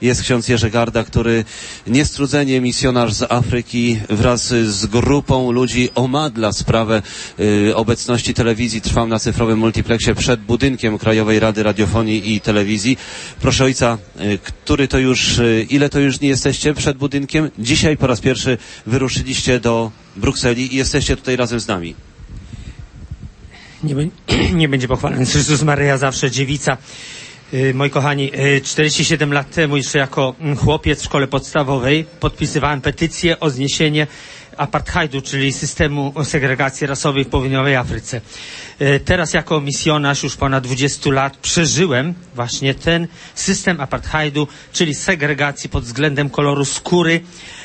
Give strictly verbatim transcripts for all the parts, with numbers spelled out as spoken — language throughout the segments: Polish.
Jest ksiądz Jerzy Garda, który niestrudzenie misjonarz z Afryki wraz z grupą ludzi omadla sprawę y, obecności telewizji Trwam na cyfrowym multiplexie przed budynkiem Krajowej Rady Radiofonii i Telewizji. Proszę ojca, y, który to już, y, ile to już nie jesteście przed budynkiem? Dzisiaj po raz pierwszy wyruszyliście do Brukseli i jesteście tutaj razem z nami. Nie, nie będzie pochwalony Chrystus Maryja, zawsze dziewica. Yy, moi kochani, yy, czterdzieści siedem lat temu, jeszcze jako chłopiec w szkole podstawowej, podpisywałem petycję o zniesienie apartheidu, czyli systemu segregacji rasowej w południowej Afryce. Yy, teraz jako misjonarz już ponad dwudziestu lat przeżyłem właśnie ten system apartheidu, czyli segregacji pod względem koloru skóry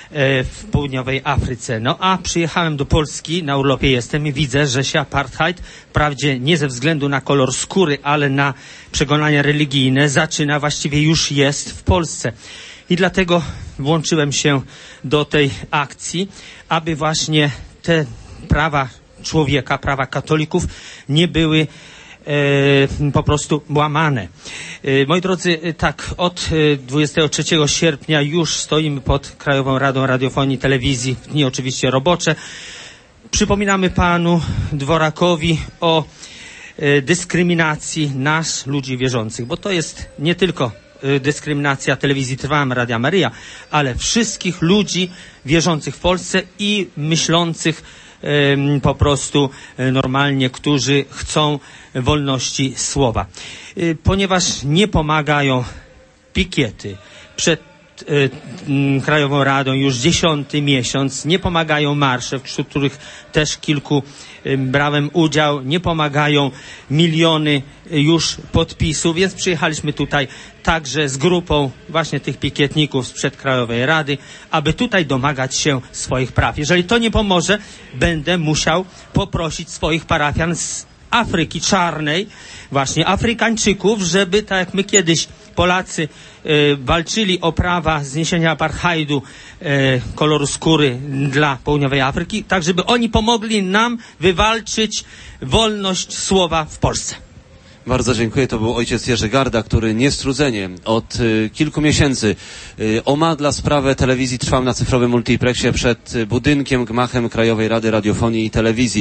w południowej Afryce. No a przyjechałem do Polski, na urlopie jestem i widzę, że się apartheid, wprawdzie nie ze względu na kolor skóry, ale na przekonania religijne, zaczyna, właściwie już jest w Polsce. I dlatego włączyłem się do tej akcji, aby właśnie te prawa człowieka, prawa katolików nie były E, po prostu łamane. E, moi drodzy, tak, od dwudziestego trzeciego sierpnia już stoimy pod Krajową Radą Radiofonii i Telewizji, w dni oczywiście robocze. Przypominamy panu Dworakowi o e, dyskryminacji nas, ludzi wierzących, bo to jest nie tylko e, dyskryminacja Telewizji Trwam, Radia Maryja, ale wszystkich ludzi wierzących w Polsce i myślących po prostu normalnie, którzy chcą wolności słowa. Ponieważ nie pomagają pikiety przed Krajową Radą już dziesiąty miesiąc, nie pomagają marsze, wśród których też kilku brałem udział, nie pomagają miliony już podpisów, więc przyjechaliśmy tutaj także z grupą właśnie tych pikietników sprzed Krajowej Rady, aby tutaj domagać się swoich praw. Jeżeli to nie pomoże, będę musiał poprosić swoich parafian z Afryki Czarnej, właśnie Afrykańczyków, żeby tak jak my kiedyś Polacy y, walczyli o prawa zniesienia apartheidu y, koloru skóry dla południowej Afryki, tak żeby oni pomogli nam wywalczyć wolność słowa w Polsce. Bardzo dziękuję. To był ojciec Jerzy Garda, który niestrudzenie od y, kilku miesięcy y, omadla sprawę telewizji Trwam na cyfrowym multiplexie przed budynkiem, gmachem Krajowej Rady Radiofonii i Telewizji.